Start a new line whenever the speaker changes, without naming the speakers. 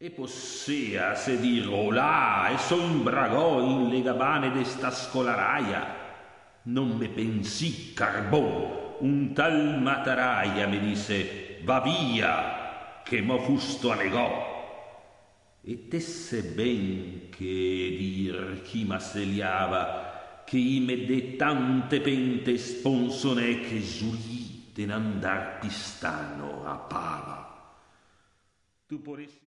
e possea se dir olà e son bragò in le gabane d'esta scolaraia. Non me pensì carbon, un tal Mataraia mi disse va via che mo fusto anegò. E tesse ben che dir chi m'asseliava che i me de tante pente sponsone che giulì de n'andar pistano a pava. Tu poresti